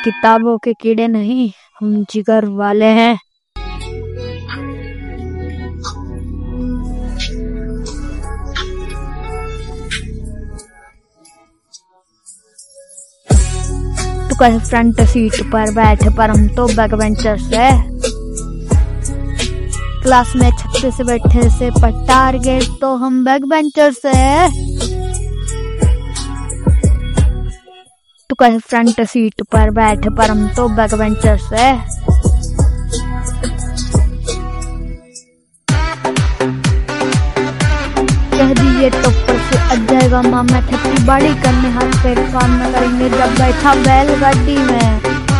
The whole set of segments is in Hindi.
किताबों के कीड़े नहीं, हम जिगर वाले हैं। तू कहीं फ्रंट सीट पर बैठ, पर हम तो बैक बेंचर्स है। क्लास में 36 बैठे से पर टारगेट तो हम बैक बेंचर्स है। तू कहीं फ्रंट सीट पर बैठ, पर हम तो बैक बेंचर्स है। कह दिए तो परसों आ जाएगा मामा, खेती बाड़ी करने हाथ पैर काम न करेंगे जब बैठा बैलगाड़ी में।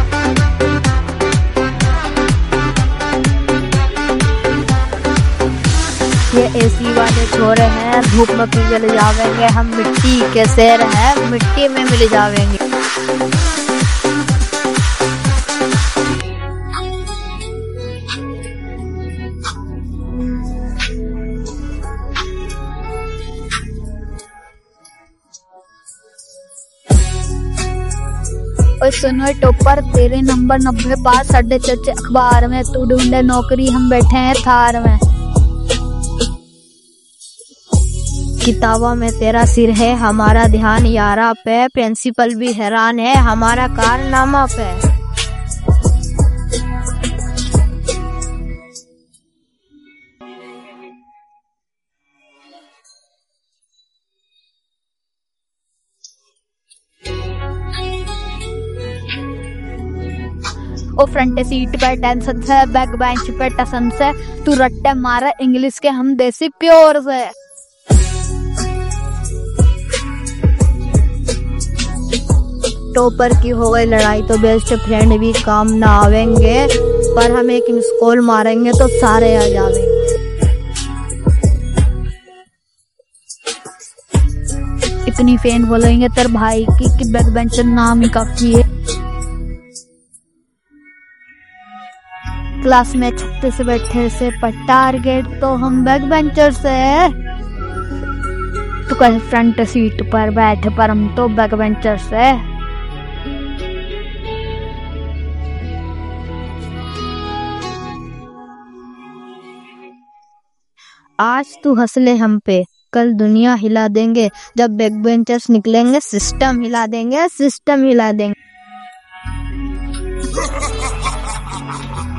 ये एसी वाले छोरे हैं, धूप में पिघल जावेंगे, हम मिट्टी के शेर हैं, मिट्टी में मिल जावेंगे। और सुनो टॉपर, तेरे नंबर 90 पास, साढ़े चर्चे अखबार में, तू ढूंढे नौकरी, हम बैठे हैं थार में। किताबों में तेरा सिर है, हमारा ध्यान यारा पे, प्रिंसिपल भी हैरान है हमारा कारनामा पे। ओ फ्रंट सीट पे टेंशन से, बैक बेंच पे टसन से, तू रट्टे मारा इंग्लिश के, हम देसी प्योर से। टॉपर की हो गई लड़ाई तो बेस्ट फ्रेंड भी काम ना आवेंगे, पर हम एक मिस कॉल मारेंगे तो सारे आ जावेंगे। इतनी फैन बोलेंगे तेरे भाई की कि बैक बेंचर नाम ही काफी है। क्लास में 36 बैठे से पर टारगेट तो हम बैक बेंचर से है। तू कहीं फ्रंट सीट पर बैठ, पर हम तो बैक बेंचर से। आज तू हंसले हम पे, कल दुनिया हिला देंगे, जब बैक बेंचर्स निकलेंगे सिस्टम हिला देंगे, सिस्टम हिला देंगे।